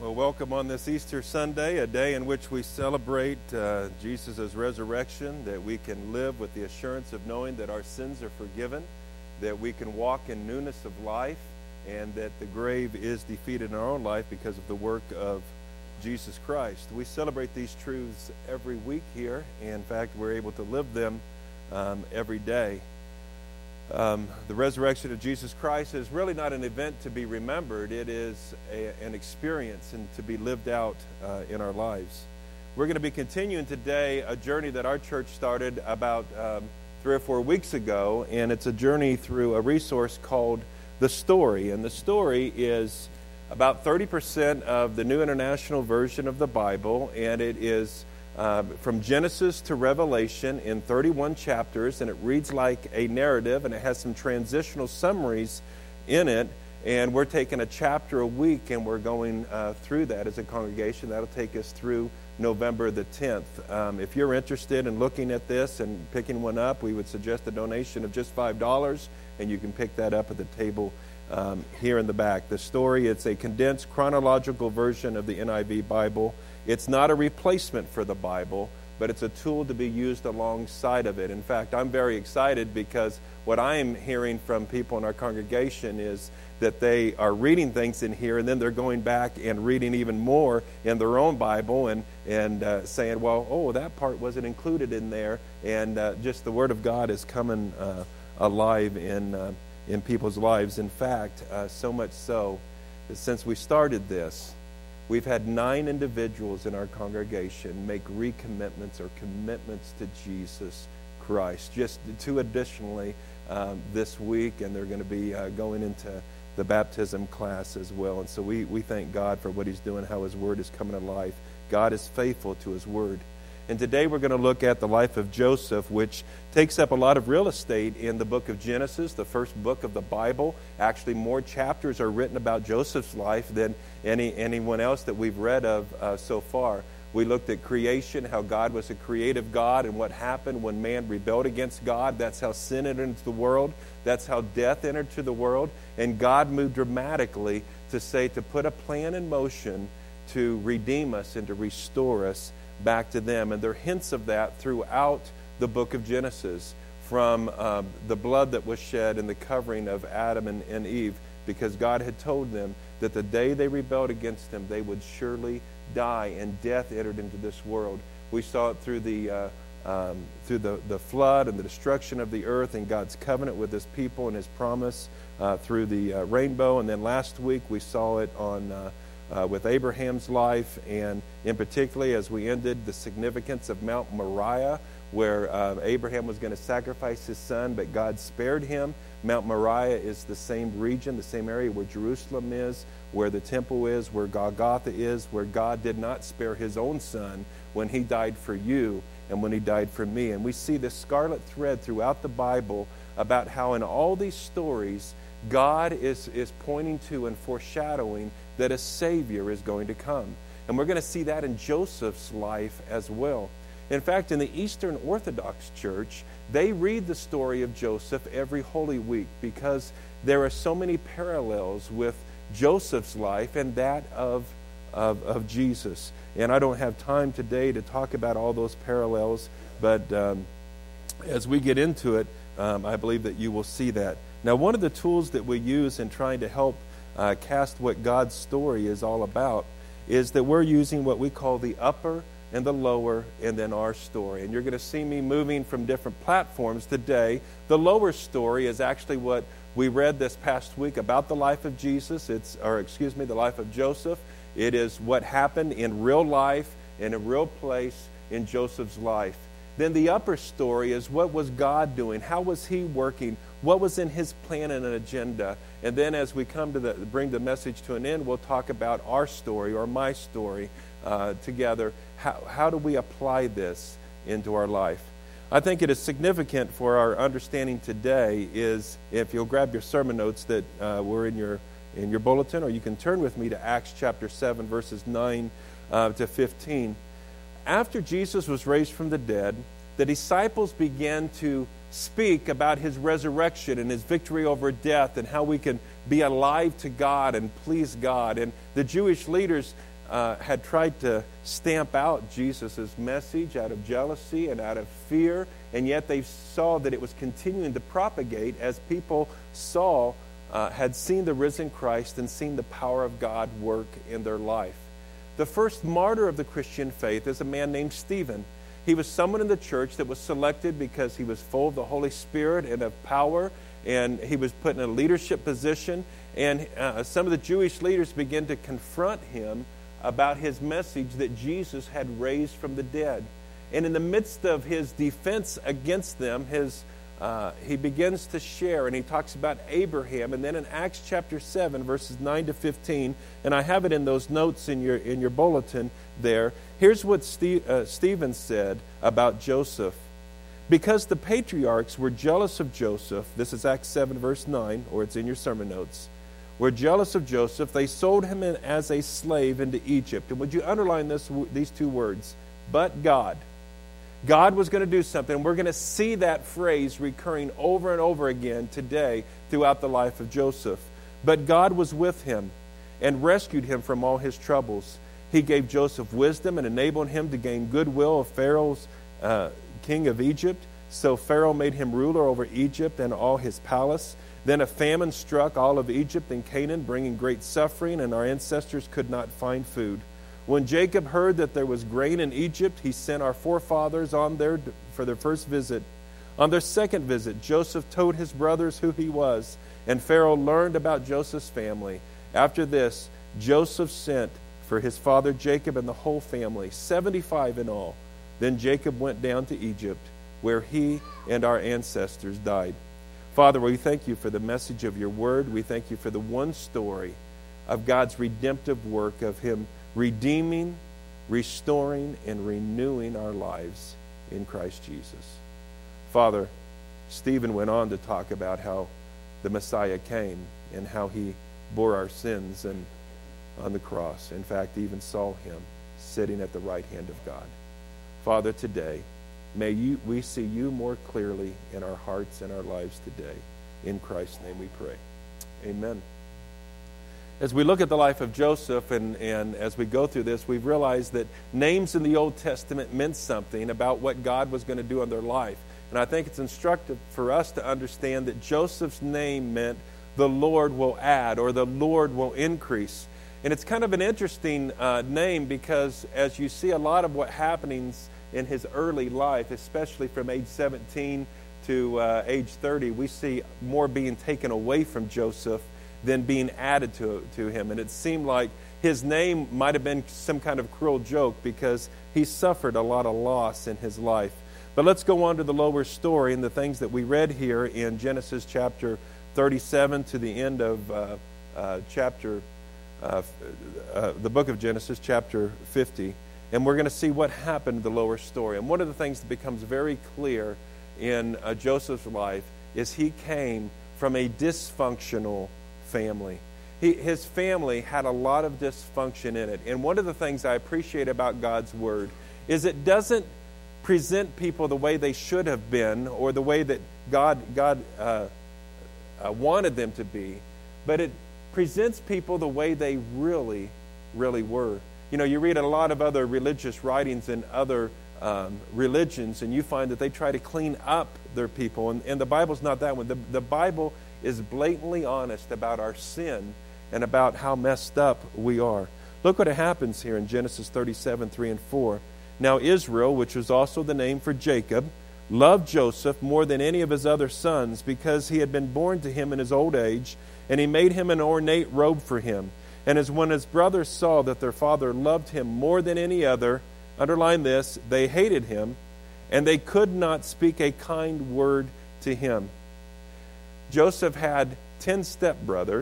Well, welcome on this Easter Sunday, a day in which we celebrate Jesus' resurrection, that we can live with the assurance of knowing that our sins are forgiven, that we can walk in newness of life, and that the grave is defeated in our own life because of the work of Jesus Christ. We celebrate these truths every week here. In fact, we're able to live them every day. The resurrection of Jesus Christ is really not an event to be remembered. It is an experience and to be lived out in our lives. We're going to be continuing today a journey that our church started about 3 or 4 weeks ago, and it's a journey through a resource called The Story. And The Story is about 30% of the New International Version of the Bible, and it is from Genesis to Revelation in 31 chapters, and it reads like a narrative, and it has some transitional summaries in it, and we're taking a chapter a week, and we're going through that as a congregation. That'll take us through November the 10th. If you're interested in looking at this and picking one up, we would suggest a donation of just $5, and you can pick that up at the table here in the back. The Story, it's a condensed chronological version of the NIV Bible. It's not a replacement for the Bible, but it's a tool to be used alongside of it. In fact, I'm very excited because what I'm hearing from people in our congregation is that they are reading things in here, and then they're going back and reading even more in their own Bible and saying, well, that part wasn't included in there. And just the Word of God is coming alive in people's lives. In fact, so much so that since we started this, we've had 9 individuals in our congregation make recommitments or commitments to Jesus Christ. Just 2 additionally this week, and they're going to be going into the baptism class as well. And so we thank God for what He's doing, how His Word is coming to life. God is faithful to His Word. And today we're going to look at the life of Joseph, which takes up a lot of real estate in the book of Genesis, the first book of the Bible. Actually, more chapters are written about Joseph's life than anyone else that we've read of so far. We looked at creation, how God was a creative God, and what happened when man rebelled against God. That's how sin entered into the world. That's how death entered to the world. And God moved dramatically to put a plan in motion to redeem us and to restore us back to them. And there are hints of that throughout the book of Genesis, from the blood that was shed and the covering of Adam and Eve, because God had told them that the day they rebelled against Him, they would surely die, and death entered into this world. We saw it through the flood and the destruction of the earth and God's covenant with His people and His promise through the rainbow. And then last week we saw it with Abraham's life, and in particular as we ended the significance of Mount Moriah, where Abraham was going to sacrifice his son, but God spared him. Mount Moriah is the same region, the same area where Jerusalem is, where the temple is, where Golgotha is, where God did not spare His own son when He died for you and when He died for me. And we see this scarlet thread throughout the Bible about how in all these stories God is pointing to and foreshadowing that a Savior is going to come. And we're going to see that in Joseph's life as well. In fact, in the Eastern Orthodox Church, they read the story of Joseph every Holy Week because there are so many parallels with Joseph's life and that of Jesus. And I don't have time today to talk about all those parallels, but as we get into it, I believe that you will see that. Now, one of the tools that we use in trying to help cast what God's story is all about is that we're using what we call the upper and the lower and then our story. And you're going to see me moving from different platforms today. The lower story is actually what we read this past week about the life of Jesus. The life of Joseph. It is what happened in real life, in a real place in Joseph's life. Then the upper story is what was God doing? How was He working? What was in His plan and an agenda? And then as we come to bring the message to an end, we'll talk about our story or my story together. How do we apply this into our life? I think it is significant for our understanding today is, if you'll grab your sermon notes that were in your bulletin, or you can turn with me to Acts chapter 7, verses 9 to 15. After Jesus was raised from the dead, the disciples began to speak about His resurrection and His victory over death and how we can be alive to God and please God. And the Jewish leaders had tried to stamp out Jesus' message out of jealousy and out of fear, and yet they saw that it was continuing to propagate as people had seen the risen Christ and seen the power of God work in their life. The first martyr of the Christian faith is a man named Stephen. He was someone in the church that was selected because he was full of the Holy Spirit and of power, and he was put in a leadership position. And some of the Jewish leaders began to confront him about his message that Jesus had raised from the dead. And in the midst of his defense against them, he begins to share, and he talks about Abraham. And then in Acts chapter 7, verses 9 to 15, and I have it in those notes in your bulletin there. Here's what Stephen said about Joseph. Because the patriarchs were jealous of Joseph, this is Acts 7, verse 9, or it's in your sermon notes, were jealous of Joseph, they sold him in as a slave into Egypt. And would you underline these two words? But God. God was going to do something. And we're going to see that phrase recurring over and over again today throughout the life of Joseph. But God was with him and rescued him from all his troubles. He gave Joseph wisdom and enabled him to gain goodwill of Pharaoh's king of Egypt. So Pharaoh made him ruler over Egypt and all his palace. Then a famine struck all of Egypt and Canaan, bringing great suffering, and our ancestors could not find food. When Jacob heard that there was grain in Egypt, he sent our forefathers on there for their first visit. On their second visit, Joseph told his brothers who he was, and Pharaoh learned about Joseph's family. After this, Joseph sent for his father Jacob and the whole family, 75 in all. Then Jacob went down to Egypt, where he and our ancestors died. Father, we thank you for the message of your word. We thank you for the one story of God's redemptive work of him redeeming, restoring, and renewing our lives in Christ Jesus. Father, Stephen went on to talk about how the Messiah came and how he bore our sins and on the cross. In fact, even saw him sitting at the right hand of God. Father, today, may we see you more clearly in our hearts and our lives today. In Christ's name we pray. Amen. As we look at the life of Joseph and as we go through this, we've realized that names in the Old Testament meant something about what God was going to do in their life. And I think it's instructive for us to understand that Joseph's name meant the Lord will add, or the Lord will increase. And it's kind of an interesting name because as you see a lot of what happens in his early life, especially from age 17 to age 30, we see more being taken away from Joseph than being added to him. And it seemed like his name might have been some kind of cruel joke because he suffered a lot of loss in his life. But let's go on to the lower story and the things that we read here in Genesis chapter 37 to the end of the book of Genesis, chapter 50. And we're going to see what happened in the lower story. And one of the things that becomes very clear in Joseph's life is he came from a dysfunctional family. His family had a lot of dysfunction in it. And one of the things I appreciate about God's Word is it doesn't present people the way they should have been or the way that God wanted them to be, but it presents people the way they really, really were. You know, you read a lot of other religious writings in other religions, and you find that they try to clean up their people. And the Bible's not that one. The Bible is blatantly honest about our sin and about how messed up we are. Look what happens here in Genesis 37, 3 and 4. Now Israel, which was also the name for Jacob, loved Joseph more than any of his other sons because he had been born to him in his old age, and he made him an ornate robe for him. And as when his brothers saw that their father loved him more than any other, underline this, they hated him, and they could not speak a kind word to him. Joseph had 10 stepbrothers.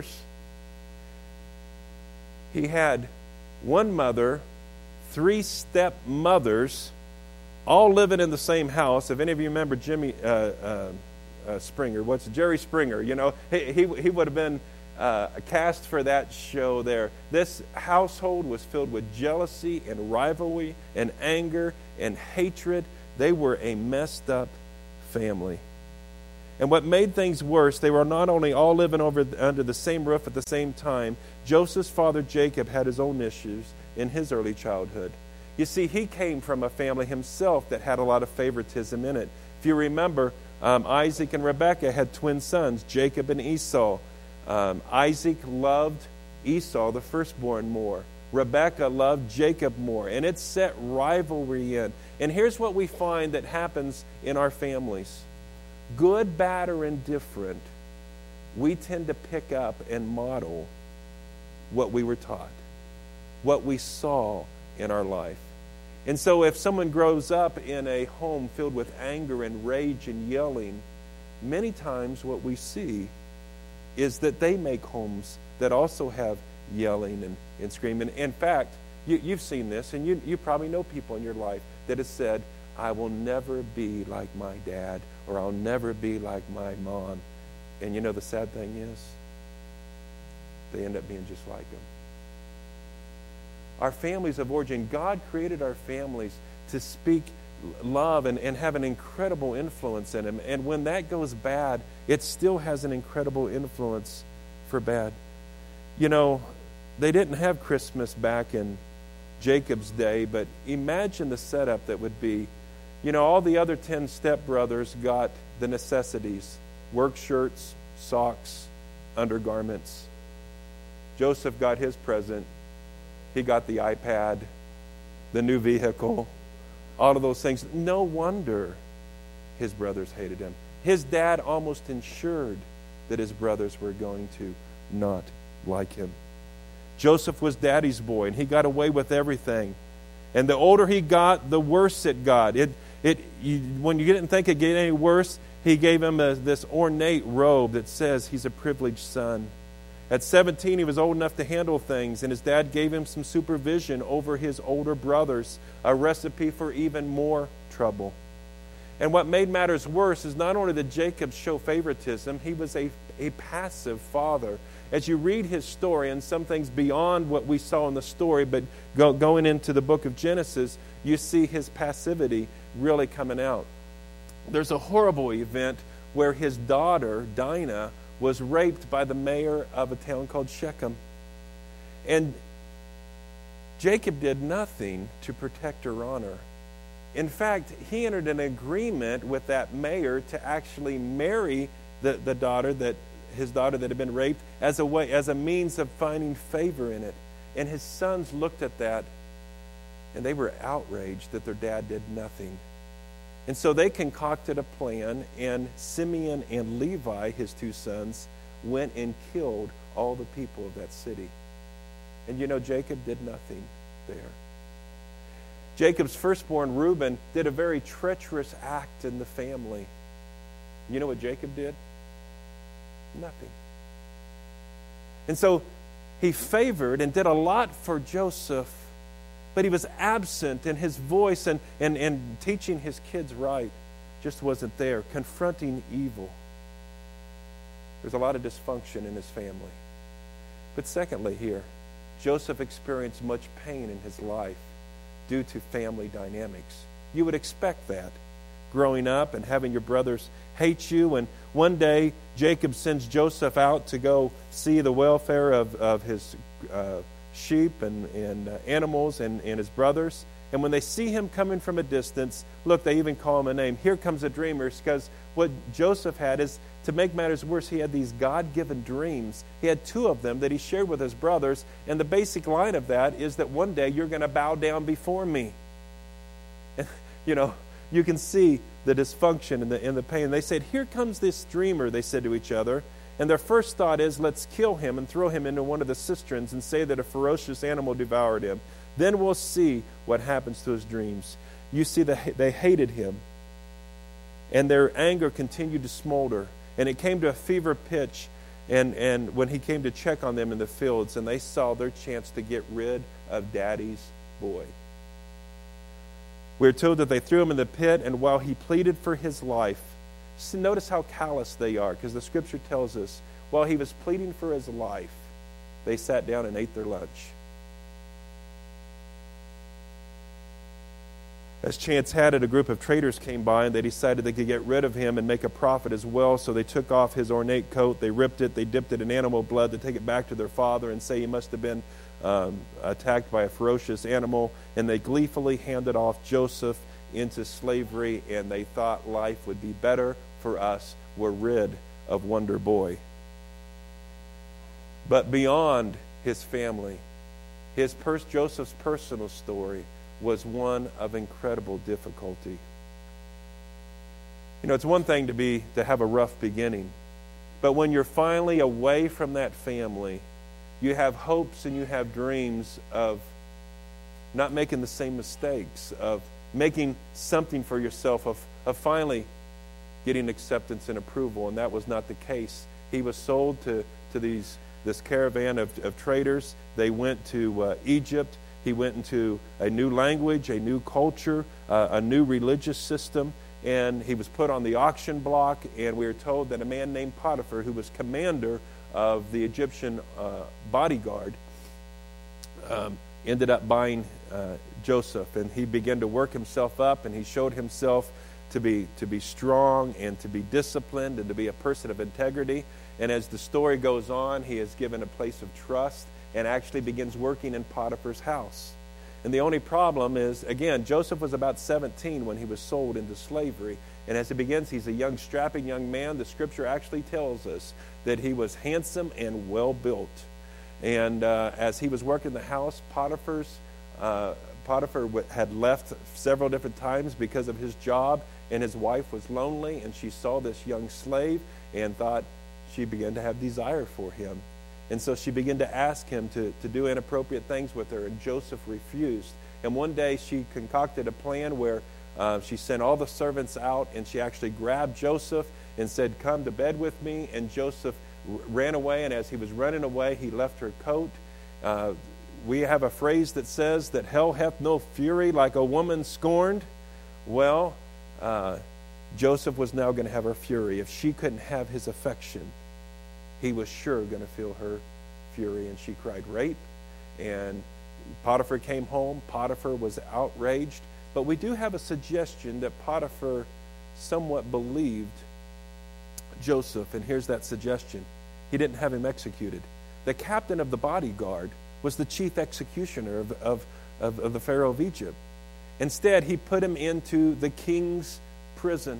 He had one mother, 3 stepmothers, all living in the same house. If any of you remember Jerry Springer, you know, he would have been cast for that show there. This household was filled with jealousy and rivalry and anger and hatred. They were a messed up family. And what made things worse, they were not only all living under the same roof at the same time, Joseph's father Jacob had his own issues in his early childhood. You see, he came from a family himself that had a lot of favoritism in it. If you remember, Isaac and Rebekah had twin sons, Jacob and Esau. Isaac loved Esau, the firstborn, more. Rebekah loved Jacob more. And it set rivalry in. And here's what we find that happens in our families. Good, bad, or indifferent, we tend to pick up and model what we were taught, what we saw in our life. And so if someone grows up in a home filled with anger and rage and yelling, many times what we see is that they make homes that also have yelling and screaming. In fact, you've seen this, and you probably know people in your life that have said, I will never be like my dad, or I'll never be like my mom. And you know the sad thing is, they end up being just like them. Our families of origin, God created our families to speak love and have an incredible influence in them. And when that goes bad, it still has an incredible influence for bad. You know, they didn't have Christmas back in Jacob's day, but imagine the setup that would be. You know, all the other 10 stepbrothers got the necessities: work shirts, socks, undergarments. Joseph got his present. He got the iPad, the new vehicle, all of those things. No wonder his brothers hated him. His dad almost ensured that his brothers were going to not like him. Joseph was daddy's boy, and he got away with everything. And the older he got, the worse it got. When you didn't think it'd get any worse, he gave him this ornate robe that says he's a privileged son. At 17, he was old enough to handle things, and his dad gave him some supervision over his older brothers, a recipe for even more trouble. And what made matters worse is not only did Jacob show favoritism, he was a passive father. As you read his story, and some things beyond what we saw in the story, but going into the book of Genesis, you see his passivity really coming out. There's a horrible event where his daughter, Dinah, was raped by the mayor of a town called Shechem. And Jacob did nothing to protect her honor. In fact, he entered an agreement with that mayor to actually marry his daughter that had been raped as a means of finding favor in it. And his sons looked at that, and they were outraged that their dad did nothing. And so they concocted a plan, and Simeon and Levi, his two sons, went and killed all the people of that city. And you know, Jacob did nothing there. Jacob's firstborn, Reuben, did a very treacherous act in the family. You know what Jacob did? Nothing. And so he favored and did a lot for Joseph, but he was absent in his voice and teaching his kids right. Just wasn't there, confronting evil. There's a lot of dysfunction in his family. But secondly here, Joseph experienced much pain in his life due to family dynamics. You would expect that, growing up and having your brothers hate you. And one day, Jacob sends Joseph out to go see the welfare of his sheep and animals and his brothers. And when they see him coming from a distance, look, they even call him a name. Here comes a dreamer, because what Joseph had is, to make matters worse, he had these God-given dreams. He had two of them that he shared with his brothers, and the basic line of that is that one day you're going to bow down before me. And, you know, you can see the dysfunction and the pain. They said, here comes this dreamer, they said to each other. And their first thought is, let's kill him and throw him into one of the cisterns and say that a ferocious animal devoured him. Then we'll see what happens to his dreams. You see, they hated him. And their anger continued to smolder. And it came to a fever pitch and when he came to check on them in the fields, and they saw their chance to get rid of Daddy's boy. We're told that they threw him in the pit, and while he pleaded for his life, notice how callous they are, because the Scripture tells us, while he was pleading for his life, they sat down and ate their lunch. As chance had it, a group of traders came by, and they decided they could get rid of him and make a profit as well. So they took off his ornate coat, they ripped it, they dipped it in animal blood to take it back to their father and say he must have been attacked by a ferocious animal. And they gleefully handed off Joseph into slavery, and they thought life would be better for us. We're rid of Wonder Boy. But beyond his family, Joseph's personal story was one of incredible difficulty. You know, it's one thing to have a rough beginning, but when you're finally away from that family, you have hopes and you have dreams of not making the same mistakes, of making something for yourself, of finally getting acceptance and approval, and that was not the case. He was sold to this caravan of traders. They went to Egypt. He went into a new language, a new culture, a new religious system, and he was put on the auction block, and we are told that a man named Potiphar, who was commander of the Egyptian bodyguard, ended up buying Joseph, and he began to work himself up, and he showed himself to be strong and to be disciplined and to be a person of integrity. And as the story goes on, he is given a place of trust and actually begins working in Potiphar's house. And the only problem is, again, Joseph was about 17 when he was sold into slavery. And as it begins, he's a young, strapping young man. The scripture actually tells us that he was handsome and well-built. And as he was working the house, Potiphar had left several different times because of his job, and his wife was lonely, and she saw this young slave and thought she began to have desire for him. And so she began to ask him to do inappropriate things with her, and Joseph refused. And one day she concocted a plan where she sent all the servants out, and she actually grabbed Joseph and said, "Come to bed with me." And Joseph ran away, and as he was running away, he left her coat. We have a phrase that says that hell hath no fury like a woman scorned. Well, Joseph was now going to have her fury. If she couldn't have his affection, he was sure going to feel her fury, and she cried rape. And Potiphar came home. Potiphar was outraged. But we do have a suggestion that Potiphar somewhat believed Joseph, and here's that suggestion. He didn't have him executed. The captain of the bodyguard was the chief executioner of the Pharaoh of Egypt. Instead, he put him into the king's prison.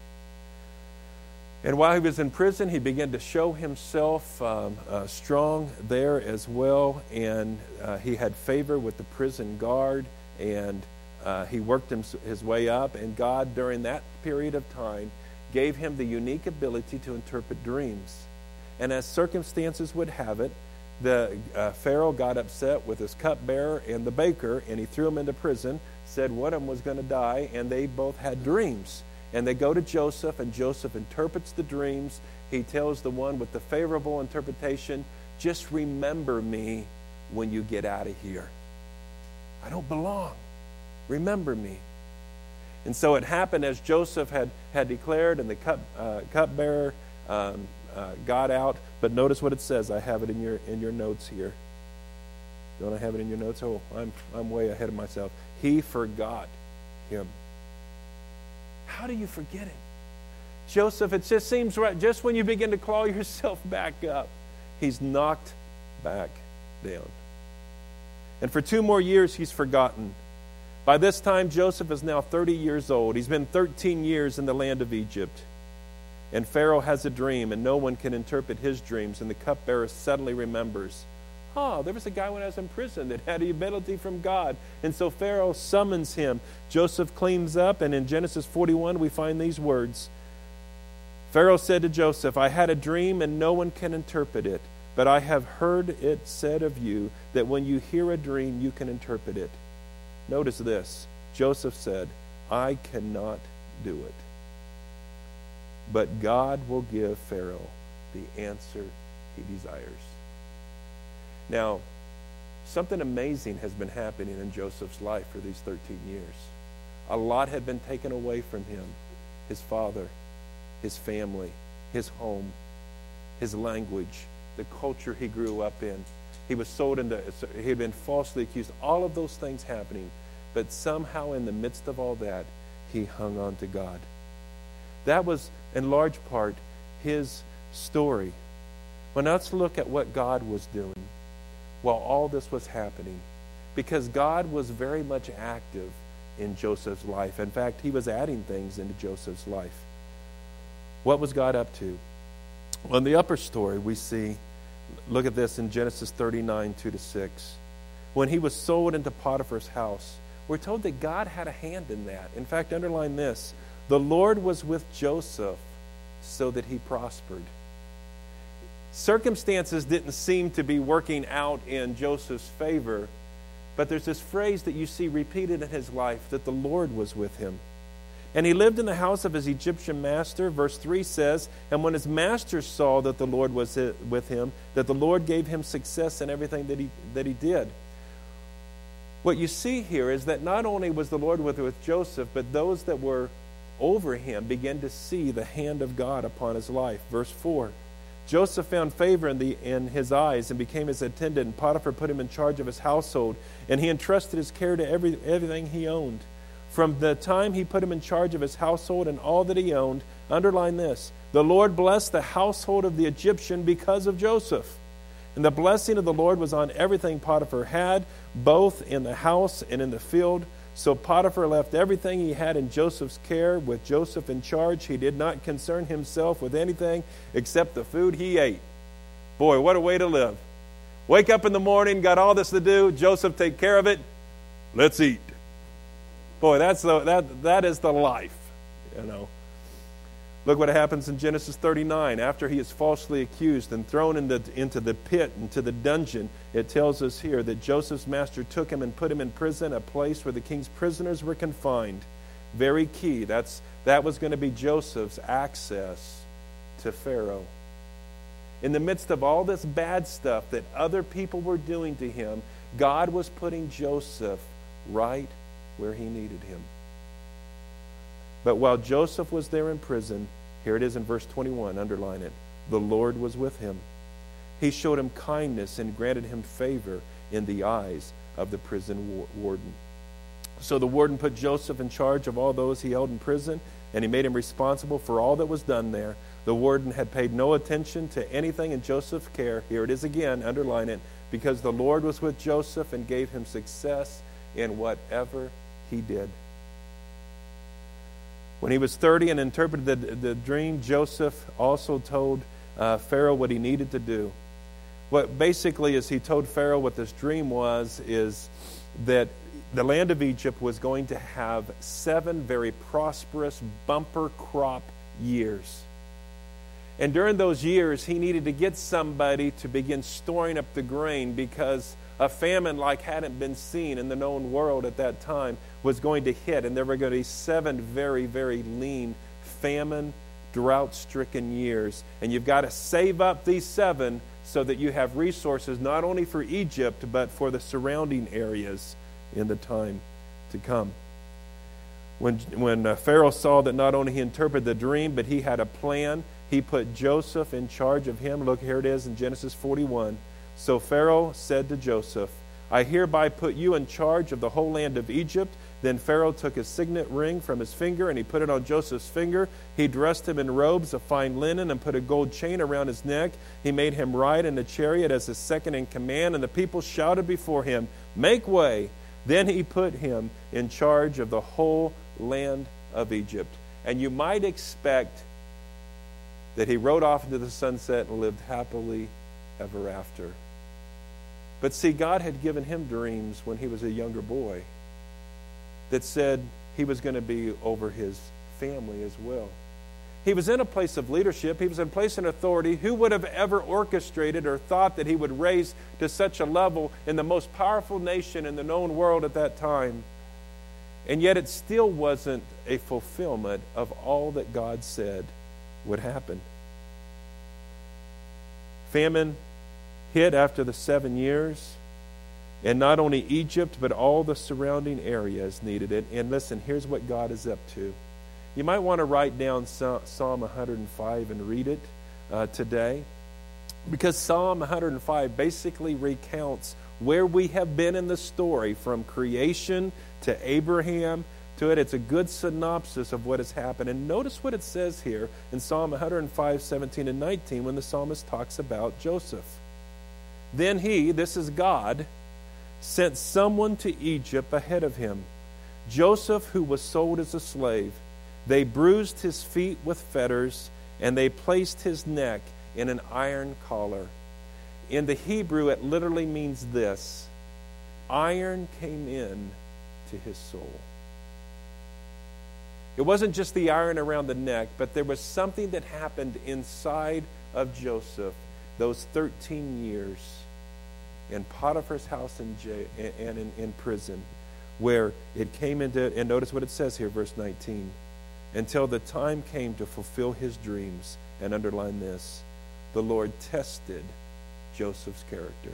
And while he was in prison, he began to show himself strong there as well. And he had favor with the prison guard, and he worked his way up. And God, during that period of time, gave him the unique ability to interpret dreams. And as circumstances would have it, the Pharaoh got upset with his cupbearer and the baker, and he threw them into prison, said one of them was going to die, and they both had dreams. And they go to Joseph, and Joseph interprets the dreams. He tells the one with the favorable interpretation, "Just remember me when you get out of here. I don't belong. Remember me." And so it happened as Joseph had declared, and the cupbearer got out. But notice what it says. I have it in your notes here. Don't I have it in your notes? Oh, I'm way ahead of myself. He forgot him. How do you forget him? Joseph, it just seems right. Just when you begin to claw yourself back up, he's knocked back down. And for 2 more years, he's forgotten. By this time, Joseph is now 30 years old. He's been 13 years in the land of Egypt. And Pharaoh has a dream, and no one can interpret his dreams. And the cupbearer suddenly remembers, there was a guy when I was in prison that had the ability from God. And so Pharaoh summons him. Joseph cleans up, and in Genesis 41, we find these words. Pharaoh said to Joseph, "I had a dream, and no one can interpret it. But I have heard it said of you that when you hear a dream, you can interpret it." Notice this. Joseph said, "I cannot do it. But God will give Pharaoh the answer he desires." Now, something amazing has been happening in Joseph's life for these 13 years. A lot had been taken away from him. His father, his family, his home, his language, the culture he grew up in. He was sold into, he had been falsely accused. All of those things happening. But somehow in the midst of all that, he hung on to God. That was, in large part, his story. Well, now let's look at what God was doing while all this was happening. Because God was very much active in Joseph's life. In fact, he was adding things into Joseph's life. What was God up to? Well, in the upper story, we see, look at this in Genesis 39, 2-6. When he was sold into Potiphar's house, we're told that God had a hand in that. In fact, underline this. The Lord was with Joseph so that he prospered. Circumstances didn't seem to be working out in Joseph's favor, but there's this phrase that you see repeated in his life, that the Lord was with him. And he lived in the house of his Egyptian master. Verse 3 says, and when his master saw that the Lord was with him, that the Lord gave him success in everything that he did. What you see here is that not only was the Lord with Joseph, but those that were over him began to see the hand of God upon his life. Verse 4, Joseph found favor in his eyes and became his attendant, and Potiphar put him in charge of his household, and he entrusted his care to everything he owned. From the time he put him in charge of his household and all that he owned, underline this, the Lord blessed the household of the Egyptian because of Joseph. And the blessing of the Lord was on everything Potiphar had, both in the house and in the field. So Potiphar left everything he had in Joseph's care with Joseph in charge. He did not concern himself with anything except the food he ate. Boy, what a way to live. Wake up in the morning, got all this to do. Joseph, take care of it. Let's eat. Boy, that is the life, you know. Look what happens in Genesis 39. After he is falsely accused and thrown into the pit, into the dungeon, it tells us here that Joseph's master took him and put him in prison, a place where the king's prisoners were confined. Very key. That was going to be Joseph's access to Pharaoh. In the midst of all this bad stuff that other people were doing to him, God was putting Joseph right where he needed him. But while Joseph was there in prison, here it is in verse 21, underline it, the Lord was with him. He showed him kindness and granted him favor in the eyes of the prison warden. So the warden put Joseph in charge of all those he held in prison, and he made him responsible for all that was done there. The warden had paid no attention to anything in Joseph's care. Here it is again, underline it, because the Lord was with Joseph and gave him success in whatever he did. When he was 30 and interpreted the dream, Joseph also told Pharaoh what he needed to do. What basically is he told Pharaoh what this dream was is that the land of Egypt was going to have 7 very prosperous bumper crop years. And during those years, he needed to get somebody to begin storing up the grain because a famine like hadn't been seen in the known world at that time was going to hit. And there were going to be 7 very, very lean, famine, drought-stricken years. And you've got to save up these 7 so that you have resources not only for Egypt, but for the surrounding areas in the time to come. When Pharaoh saw that not only he interpreted the dream, but he had a plan, he put Joseph in charge of him. Look, here it is in Genesis 41. So Pharaoh said to Joseph, I hereby put you in charge of the whole land of Egypt. Then Pharaoh took his signet ring from his finger, and he put it on Joseph's finger. He dressed him in robes of fine linen and put a gold chain around his neck. He made him ride in a chariot as his second in command, and the people shouted before him, Make way! Then he put him in charge of the whole land of Egypt. And you might expect that he rode off into the sunset and lived happily ever after. But see, God had given him dreams when he was a younger boy that said he was going to be over his family as well. He was in a place of leadership. He was in a place of authority. Who would have ever orchestrated or thought that he would raise to such a level in the most powerful nation in the known world at that time? And yet it still wasn't a fulfillment of all that God said would happen. Famine hit after the 7 years, and not only Egypt, but all the surrounding areas needed it. And listen, here's what God is up to. You might want to write down Psalm 105 and read it today. Because Psalm 105 basically recounts where we have been in the story from creation to Abraham to it. It's a good synopsis of what has happened. And notice what it says here in Psalm 105, 17 and 19 when the psalmist talks about Joseph. Then he, this is God, sent someone to Egypt ahead of him, Joseph, who was sold as a slave. They bruised his feet with fetters, and they placed his neck in an iron collar. In the Hebrew, it literally means this: iron came in to his soul. It wasn't just the iron around the neck, but there was something that happened inside of Joseph those 13 years in Potiphar's house and in prison, where it came into, and notice what it says here, verse 19, until the time came to fulfill his dreams, and underline this, the Lord tested Joseph's character.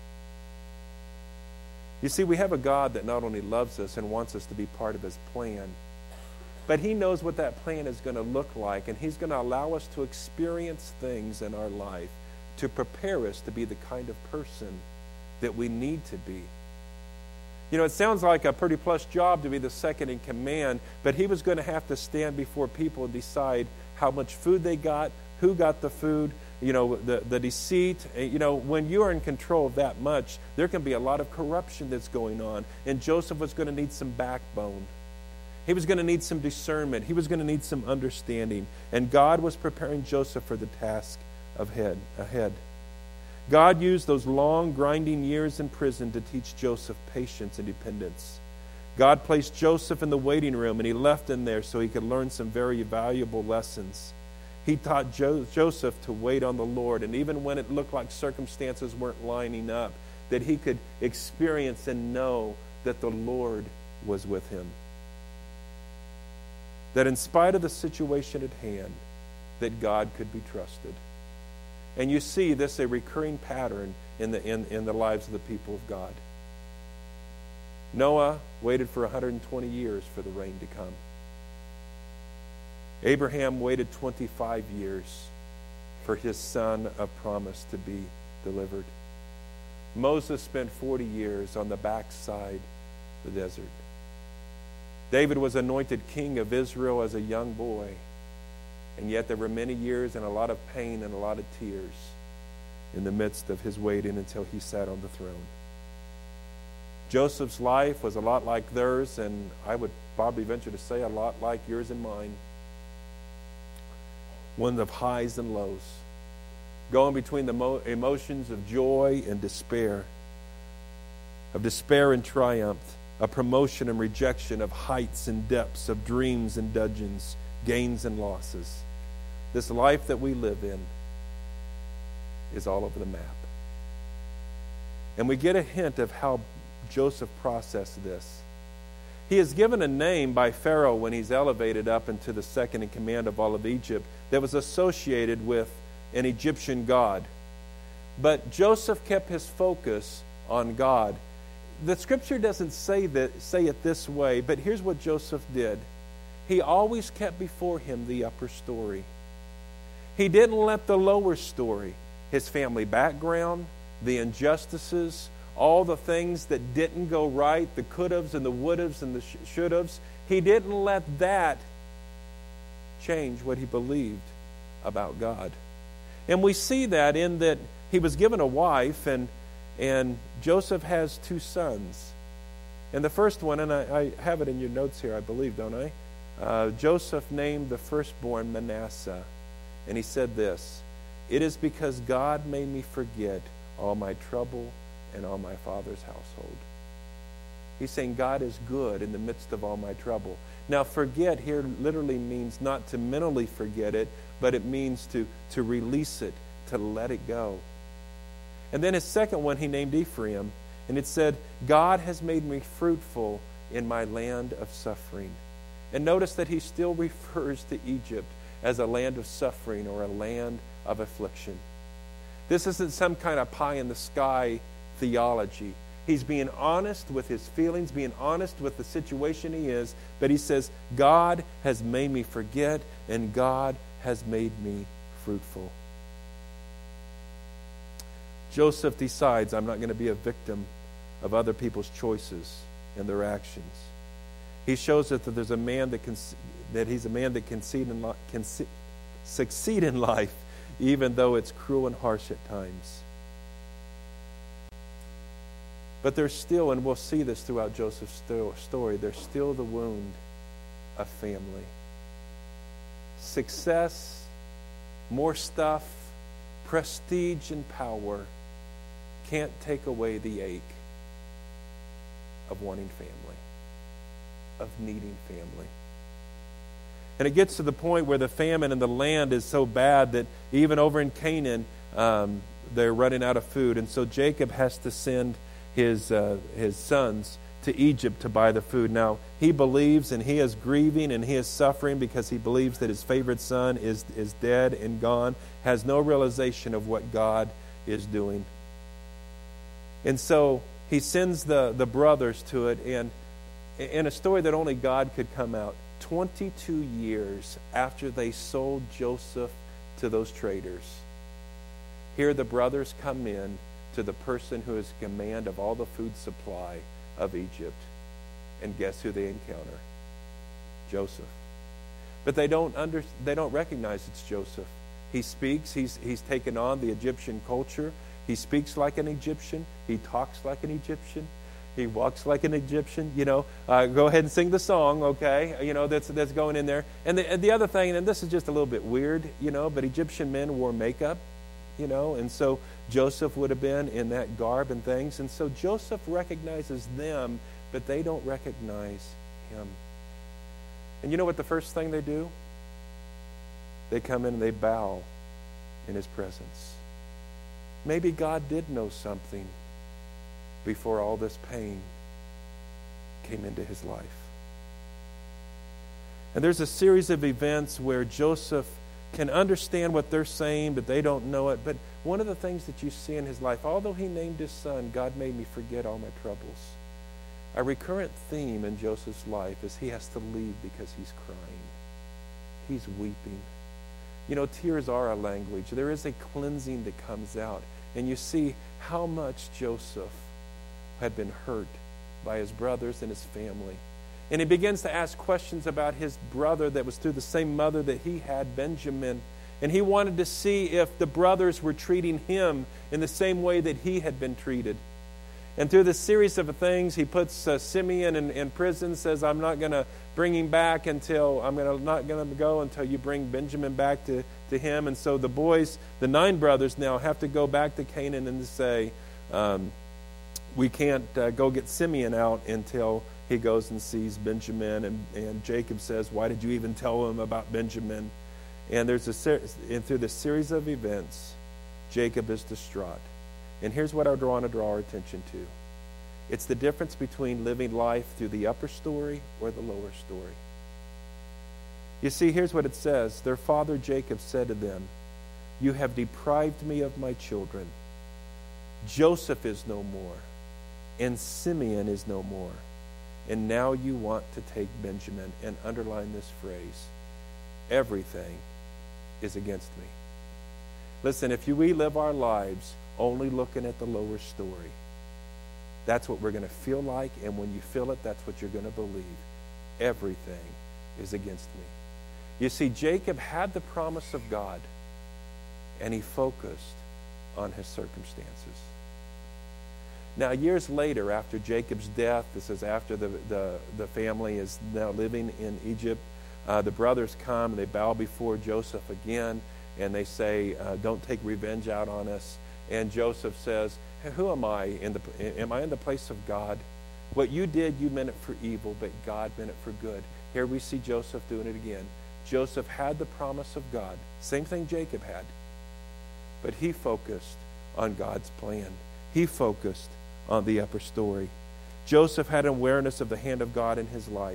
You see, we have a God that not only loves us and wants us to be part of his plan, but he knows what that plan is going to look like, and he's going to allow us to experience things in our life to prepare us to be the kind of person that we need to be. You know, it sounds like a pretty plush job to be the second in command, but he was going to have to stand before people and decide how much food they got, who got the food, you know, the deceit. You know, when you are in control of that much, there can be a lot of corruption that's going on. And Joseph was going to need some backbone. He was going to need some discernment. He was going to need some understanding. And God was preparing Joseph for the task ahead. God used those long, grinding years in prison to teach Joseph patience and dependence. God placed Joseph in the waiting room, and he left him there so he could learn some very valuable lessons. He taught Joseph to wait on the Lord, and even when it looked like circumstances weren't lining up, that he could experience and know that the Lord was with him. That in spite of the situation at hand, that God could be trusted. And you see this a recurring pattern in the lives of the people of God. Noah waited for 120 years for the rain to come. Abraham waited 25 years for his son of promise to be delivered. Moses spent 40 years on the backside of the desert. David was anointed king of Israel as a young boy. And yet there were many years and a lot of pain and a lot of tears in the midst of his waiting until he sat on the throne. Joseph's life was a lot like theirs, and I would probably venture to say a lot like yours and mine. One of highs and lows, going between the emotions of joy and despair, of despair and triumph, of promotion and rejection, of heights and depths, of dreams and dungeons, gains and losses. This life that we live in is all over the map. And we get a hint of how Joseph processed this. He is given a name by Pharaoh when he's elevated up into the second in command of all of Egypt that was associated with an Egyptian god. But Joseph kept his focus on God. The scripture doesn't say it this way, but here's what Joseph did. He always kept before him the upper story. He didn't let the lower story, his family background, the injustices, all the things that didn't go right, the could-haves and the would-haves and the should-haves, he didn't let that change what he believed about God. And we see that in that he was given a wife, and Joseph has two sons. And the first one, and I have it in your notes here, I believe, don't I? Joseph named the firstborn Manasseh. And he said this, "It is because God made me forget all my trouble and all my father's household." He's saying God is good in the midst of all my trouble. Now, forget here literally means not to mentally forget it, but it means to release it, to let it go. And then his second one he named Ephraim. And it said, "God has made me fruitful in my land of suffering." And notice that he still refers to Egypt as a land of suffering or a land of affliction. This isn't some kind of pie-in-the-sky theology. He's being honest with his feelings, being honest with the situation he is, but he says, God has made me forget, and God has made me fruitful. Joseph decides, I'm not going to be a victim of other people's choices and their actions. He shows us that there's a man that he's a man that can succeed in life, even though it's cruel and harsh at times. But there's still, and we'll see this throughout Joseph's story, there's still the wound of family. Success, more stuff, prestige and power can't take away the ache of wanting family, of needing family. And it gets to the point where the famine in the land is so bad that even over in Canaan, they're running out of food. And so Jacob has to send his sons to Egypt to buy the food. Now, he believes, and he is grieving, and he is suffering because he believes that his favorite son is dead and gone, has no realization of what God is doing. And so he sends the brothers to it, and in a story that only God could come out, 22 years after they sold Joseph to those traders, here the brothers come in to the person who is in command of all the food supply of Egypt. And guess who they encounter? Joseph. But they don't recognize it's Joseph. He speaks, he's taken on the Egyptian culture. He speaks like an Egyptian. He talks like an Egyptian. He walks like an Egyptian. Go ahead and sing the song, okay? That's going in there. And the other thing, and this is just a little bit weird, but Egyptian men wore makeup, and so Joseph would have been in that garb and things. And so Joseph recognizes them, but they don't recognize him. And you know what the first thing they do? They come in and they bow in his presence. Maybe God did know something before all this pain came into his life. And there's a series of events where Joseph can understand what they're saying, but they don't know it. But one of the things that you see in his life, although he named his son, God made me forget all my troubles. A recurrent theme in Joseph's life is he has to leave because he's crying. He's weeping. Tears are a language. There is a cleansing that comes out. And you see how much Joseph had been hurt by his brothers and his family. And he begins to ask questions about his brother that was through the same mother that he had, Benjamin. And he wanted to see if the brothers were treating him in the same way that he had been treated. And through this series of things, he puts Simeon in prison, says, I'm not going to bring him back until you bring Benjamin back to him. And so the boys, the 9 brothers now, have to go back to Canaan and say, we can't go get Simeon out until he goes and sees Benjamin. And Jacob says, why did you even tell him about Benjamin? And through this series of events, Jacob is distraught. And here's what I want to draw our attention to. It's the difference between living life through the upper story or the lower story. You see, here's what it says. Their father Jacob said to them, you have deprived me of my children. Joseph is no more, and Simeon is no more. And now you want to take Benjamin. And underline this phrase, everything is against me. Listen, if we live our lives only looking at the lower story, that's what we're going to feel like, and when you feel it, that's what you're going to believe. Everything is against me. You see, Jacob had the promise of God, and he focused on his circumstances. Now, years later, after Jacob's death, this is after the family is now living in Egypt, the brothers come, and they bow before Joseph again, and they say, don't take revenge out on us. And Joseph says, who am I? Am I in the place of God? What you did, you meant it for evil, but God meant it for good. Here we see Joseph doing it again. Joseph had the promise of God. Same thing Jacob had. But he focused on God's plan. He focused on the upper story. Joseph had an awareness of the hand of God in his life.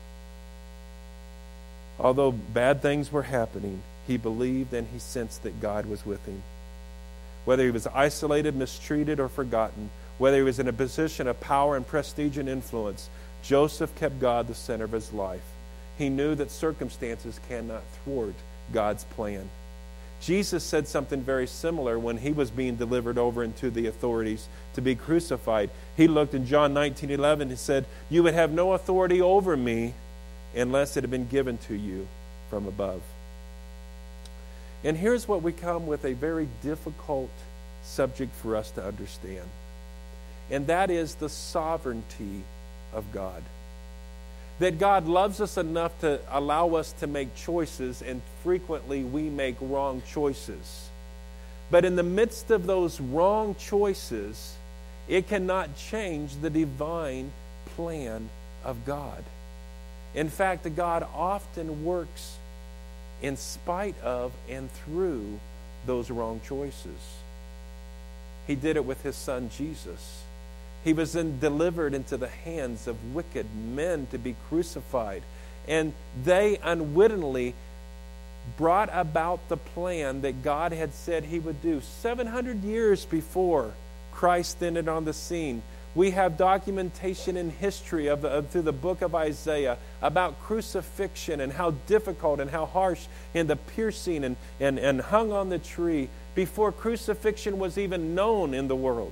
Although bad things were happening, he believed and he sensed that God was with him. Whether he was isolated, mistreated, or forgotten, whether he was in a position of power and prestige and influence, Joseph kept God the center of his life. He knew that circumstances cannot thwart God's plan. Jesus said something very similar when he was being delivered over into the authorities to be crucified. He looked in John 19:11 and said, "You would have no authority over me unless it had been given to you from above." And here's what we come with a very difficult subject for us to understand. And that is the sovereignty of God. That God loves us enough to allow us to make choices, and frequently we make wrong choices. But in the midst of those wrong choices, it cannot change the divine plan of God. In fact, God often works in spite of and through those wrong choices. He did it with his son Jesus. He was then delivered into the hands of wicked men to be crucified. And they unwittingly brought about the plan that God had said he would do 700 years before Christ entered on the scene. We have documentation in history through the book of Isaiah about crucifixion and how difficult and how harsh and the piercing and hung on the tree before crucifixion was even known in the world.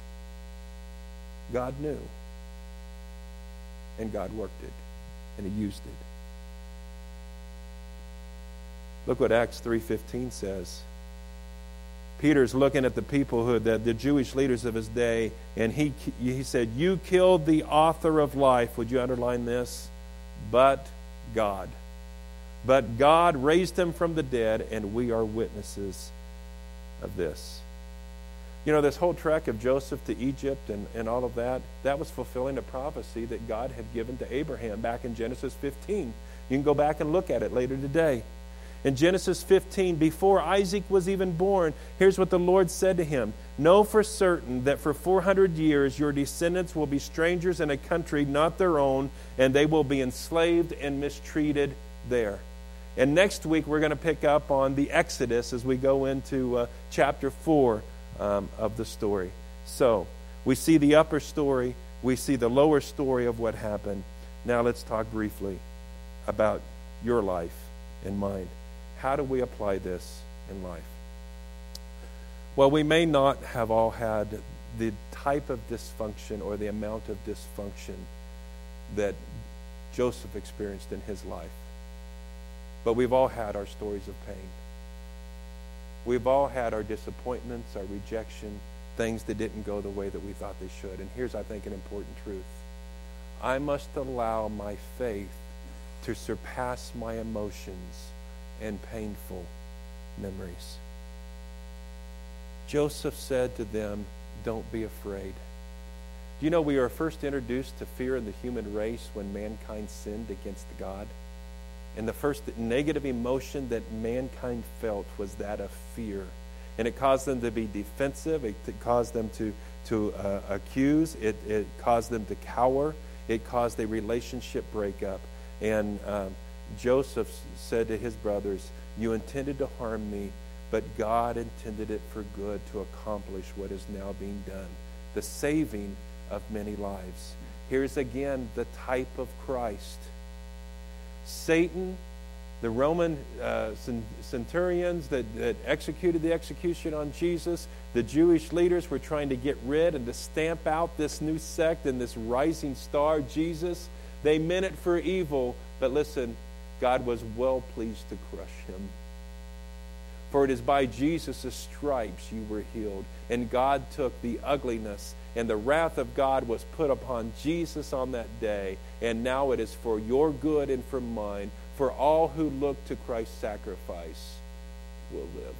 God knew, and God worked it, and he used it. Look what Acts 3:15 says. Peter's looking at the people the Jewish leaders of his day, and he said, "You killed the author of life." Would you underline this? But God. But God raised him from the dead, and we are witnesses of this. You know, this whole trek of Joseph to Egypt and all of that was fulfilling a prophecy that God had given to Abraham back in Genesis 15. You can go back and look at it later today. In Genesis 15, before Isaac was even born, here's what the Lord said to him. "Know for certain that for 400 years your descendants will be strangers in a country not their own, and they will be enslaved and mistreated there." And next week we're going to pick up on the Exodus as we go into chapter 4 of the story. So, we see the upper story, we see the lower story of what happened. Now let's talk briefly about your life and mine. How do we apply this in life? Well, we may not have all had the type of dysfunction or the amount of dysfunction that Joseph experienced in his life. But we've all had our stories of pain. We've all had our disappointments, our rejection, things that didn't go the way that we thought they should. And here's, I think, an important truth. I must allow my faith to surpass my emotions and painful memories. Joseph said to them, "Don't be afraid." Do you know we were first introduced to fear in the human race when mankind sinned against God? And the first negative emotion that mankind felt was that of fear. And it caused them to be defensive. It caused them to accuse. It caused them to cower. It caused a relationship breakup. And Joseph said to his brothers, "You intended to harm me, but God intended it for good to accomplish what is now being done, the saving of many lives." Here's again the type of Christ. Satan, the Roman centurions that executed the execution on Jesus, the Jewish leaders were trying to get rid and to stamp out this new sect and this rising star, Jesus. They meant it for evil, but listen, God was well pleased to crush him. For it is by Jesus' stripes you were healed. And God took the ugliness, and the wrath of God was put upon Jesus on that day. And now it is for your good and for mine. For all who look to Christ's sacrifice will live.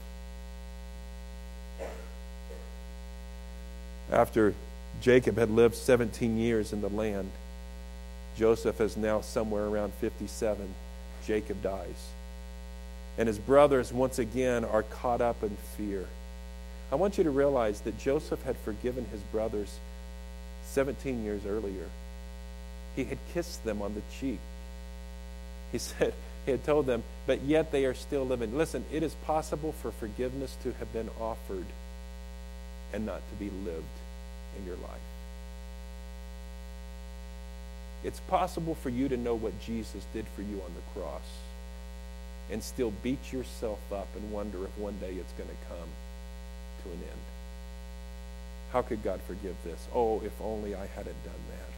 After Jacob had lived 17 years in the land, Joseph is now somewhere around 57. Jacob dies. And his brothers once again are caught up in fear. I want you to realize that Joseph had forgiven his brothers 17 years earlier. He had kissed them on the cheek. He had told them, but yet they are still living. Listen, it is possible for forgiveness to have been offered and not to be lived in your life. It's possible for you to know what Jesus did for you on the cross and still beat yourself up and wonder if one day it's going to come to an end. How could God forgive this? Oh, if only I hadn't done that.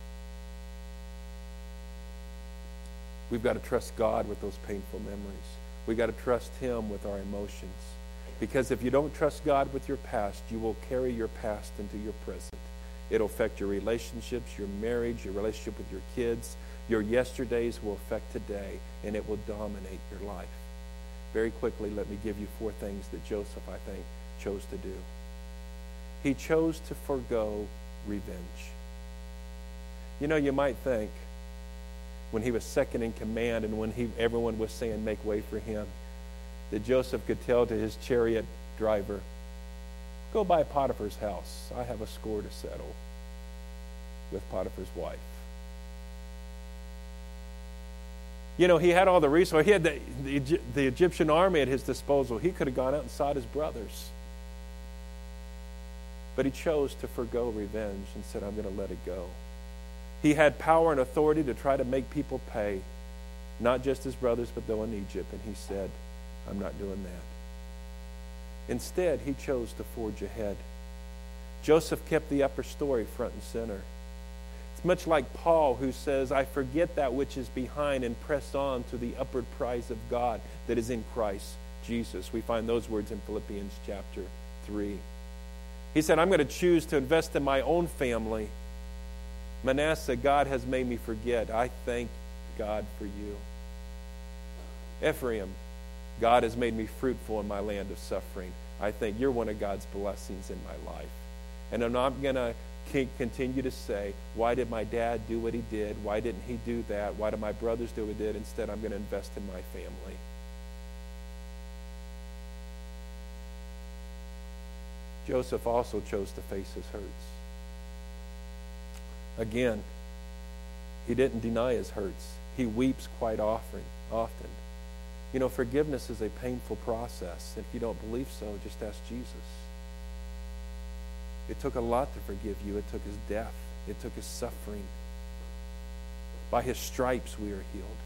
We've got to trust God with those painful memories. We've got to trust Him with our emotions. Because if you don't trust God with your past, you will carry your past into your present. It'll affect your relationships, your marriage, your relationship with your kids. Your yesterdays will affect today, and it will dominate your life. Very quickly, let me give you 4 things that Joseph, I think, chose to do. He chose to forgo revenge. You know, you might think when he was second in command and when everyone was saying, make way for him, that Joseph could tell to his chariot driver, go by Potiphar's house. I have a score to settle with Potiphar's wife. You know, he had all the resources. He had the Egyptian army at his disposal. He could have gone out and sought his brothers. But he chose to forgo revenge and said, I'm going to let it go. He had power and authority to try to make people pay, not just his brothers, but those in Egypt. And he said, I'm not doing that. Instead, he chose to forge ahead. Joseph kept the upper story front and center. It's much like Paul, who says, I forget that which is behind and press on to the upward prize of God that is in Christ Jesus. We find those words in Philippians chapter 3. He said, I'm going to choose to invest in my own family. Manasseh, God has made me forget. I thank God for you. Ephraim, God has made me fruitful in my land of suffering. I think you're one of God's blessings in my life. And I'm not going to continue to say, why did my dad do what he did? Why didn't he do that? Why did my brothers do what they did? Instead, I'm going to invest in my family. Joseph also chose to face his hurts. Again, he didn't deny his hurts. He weeps quite often. You know, forgiveness is a painful process. If you don't believe so, just ask Jesus. It took a lot to forgive you. It took his death. It took his suffering. By his stripes we are healed.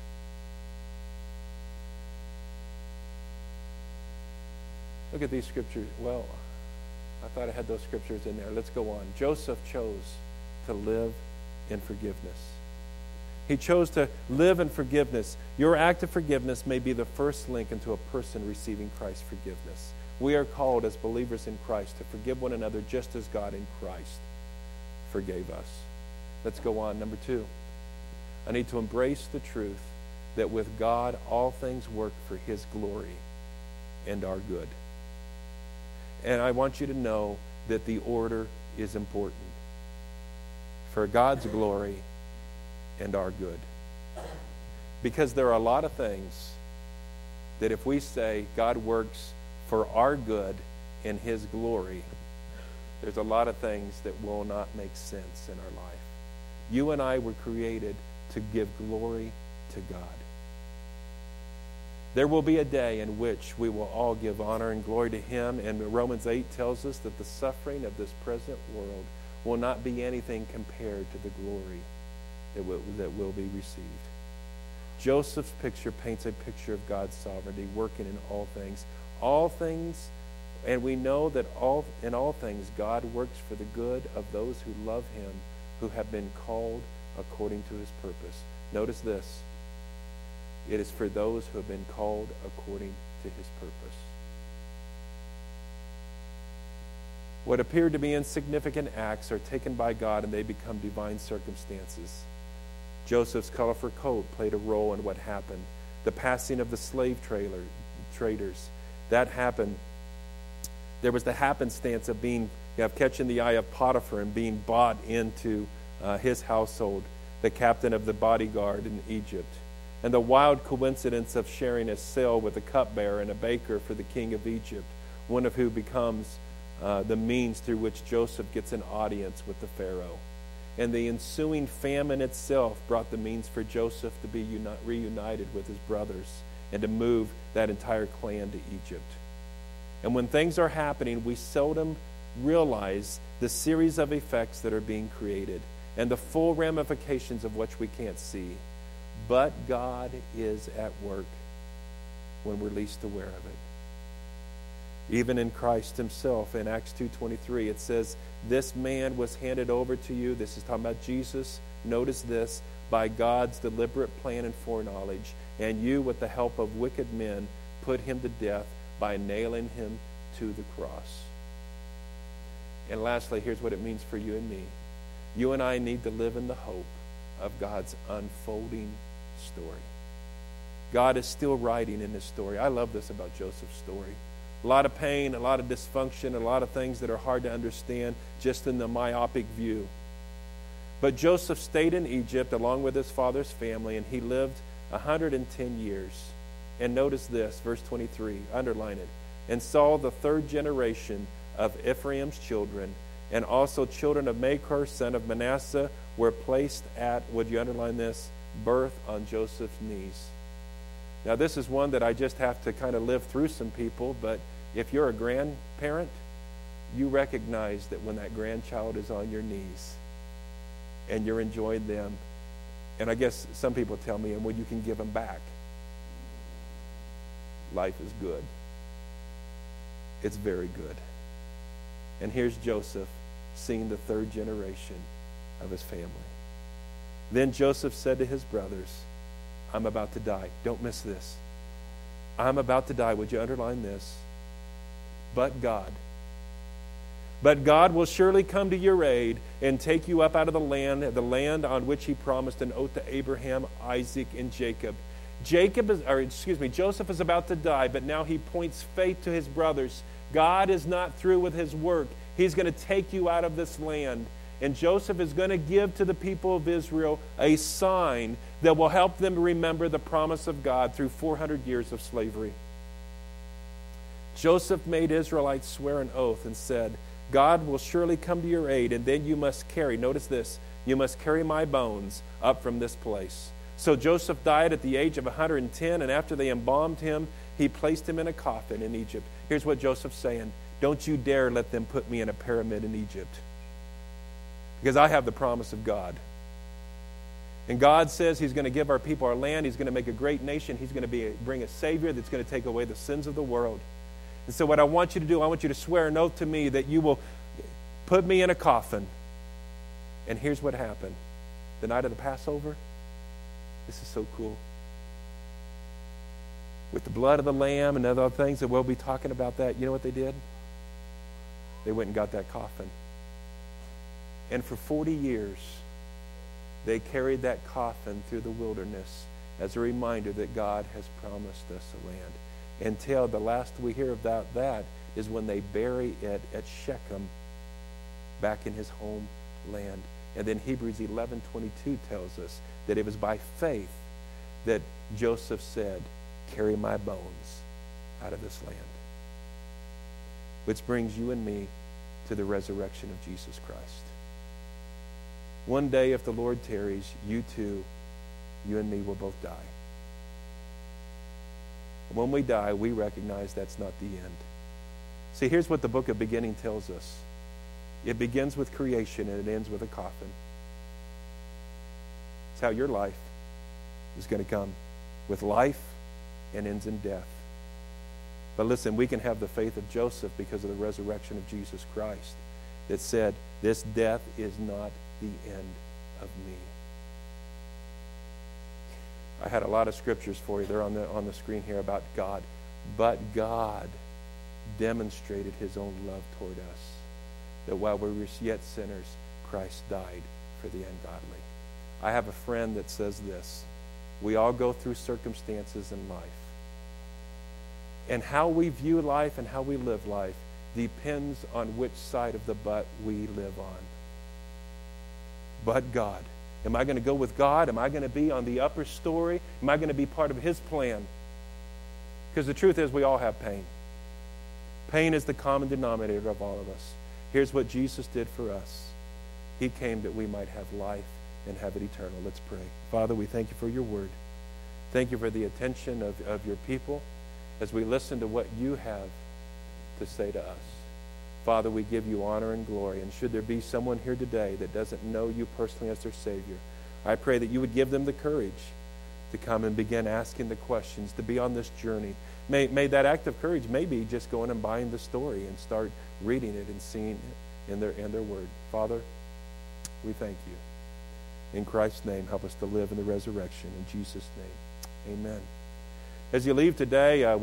Look at these scriptures. Well, I thought I had those scriptures in there. Let's go on. Joseph chose to live in forgiveness. He chose to live in forgiveness. Your act of forgiveness may be the first link into a person receiving Christ's forgiveness. We are called as believers in Christ to forgive one another just as God in Christ forgave us. Let's go on. Number 2. I need to embrace the truth that with God all things work for his glory and our good. And I want you to know that the order is important. For God's glory and our good. Because there are a lot of things that if we say God works for our good and his glory, there's a lot of things that will not make sense in our life. You and I were created to give glory to God. There will be a day in which we will all give honor and glory to him, and Romans 8 tells us that the suffering of this present world will not be anything compared to the glory that will be received. Joseph's picture paints a picture of God's sovereignty working in all things. All things, and we know that in all things God works for the good of those who love him, who have been called according to his purpose. Notice this. It is for those who have been called according to his purpose. What appeared to be insignificant acts are taken by God and they become divine circumstances. Joseph's colorful coat played a role in what happened. The passing of the slave traders, that happened. There was the happenstance of catching the eye of Potiphar and being bought into his household, the captain of the bodyguard in Egypt. And the wild coincidence of sharing a cell with a cupbearer and a baker for the king of Egypt, one of who becomes the means through which Joseph gets an audience with the Pharaoh. And the ensuing famine itself brought the means for Joseph to be reunited with his brothers and to move that entire clan to Egypt. And when things are happening, we seldom realize the series of effects that are being created and the full ramifications of which we can't see. But God is at work. when we're least aware of it. Even in Christ himself, in Acts 2:23, it says, this man was handed over to you. This is talking about Jesus. Notice this, by God's deliberate plan and foreknowledge, and you, with the help of wicked men, put him to death by nailing him to the cross. And lastly, here's what it means for you and me. You and I need to live in the hope of God's unfolding story. God is still writing in this story. I love this about Joseph's story. A lot of pain, a lot of dysfunction, a lot of things that are hard to understand just in the myopic view. But Joseph stayed in Egypt along with his father's family, and he lived 110 years. And notice this, verse 23, underline it. And saw the third generation of Ephraim's children, and also children of Machir, son of Manasseh, were placed at, would you underline this, birth on Joseph's knees. Now this is one that I just have to kind of live through some people, but if you're a grandparent, you recognize that when that grandchild is on your knees and you're enjoying them, and I guess some people tell me, and when you can give them back, life is good. It's very good. And here's Joseph seeing the third generation of his family. Then Joseph said to his brothers, I'm about to die. Don't miss this. I'm about to die. Would you underline this? But God will surely come to your aid and take you up out of the land on which he promised an oath to Abraham, Isaac, and Jacob. Joseph is about to die, but now he points faith to his brothers. God is not through with his work. He's going to take you out of this land. And Joseph is going to give to the people of Israel a sign that will help them remember the promise of God through 400 years of slavery. Joseph made Israelites swear an oath and said, God will surely come to your aid, and then you must carry, notice this, you must carry my bones up from this place. So Joseph died at the age of 110, and after they embalmed him, he placed him in a coffin in Egypt. Here's what Joseph's saying. Don't you dare let them put me in a pyramid in Egypt, because I have the promise of God. And God says he's going to give our people our land. He's going to make a great nation. He's going to bring a Savior that's going to take away the sins of the world. And so what I want you to do, I want you to swear an oath to me that you will put me in a coffin. And here's what happened. The night of the Passover, this is so cool. With the blood of the lamb and other things, that we'll be talking about that. You know what they did? They went and got that coffin. And for 40 years, they carried that coffin through the wilderness as a reminder that God has promised us a land. Until the last we hear about that is when they bury it at Shechem, back in his homeland. And then Hebrews 11:22 tells us that it was by faith that Joseph said, carry my bones out of this land. Which brings you and me to the resurrection of Jesus Christ. One day, if the Lord tarries, you and me will both die. When we die, we recognize that's not the end. See, here's what the book of Beginning tells us. It begins with creation and it ends with a coffin. It's how your life is going to come, with life and ends in death. But listen, we can have the faith of Joseph because of the resurrection of Jesus Christ that said, this death is not the end of me. I had a lot of scriptures for you. They're on the screen here about God. But God demonstrated his own love toward us, that while we were yet sinners, Christ died for the ungodly. I have a friend that says this. We all go through circumstances in life. And how we view life and how we live life depends on which side of the butt we live on. But God. Am I going to go with God? Am I going to be on the upper story? Am I going to be part of his plan? Because the truth is we all have pain. Pain is the common denominator of all of us. Here's what Jesus did for us. He came that we might have life and have it eternal. Let's pray. Father, we thank you for your word. Thank you for the attention of your people as we listen to what you have to say to us. Father, we give you honor and glory. And should there be someone here today that doesn't know you personally as their Savior, I pray that you would give them the courage to come and begin asking the questions, to be on this journey, May that act of courage maybe just going and buying the story and start reading it and seeing it in their word. Father, we thank you. In Christ's name, help us to live in the resurrection. In Jesus' name, amen. As you leave today,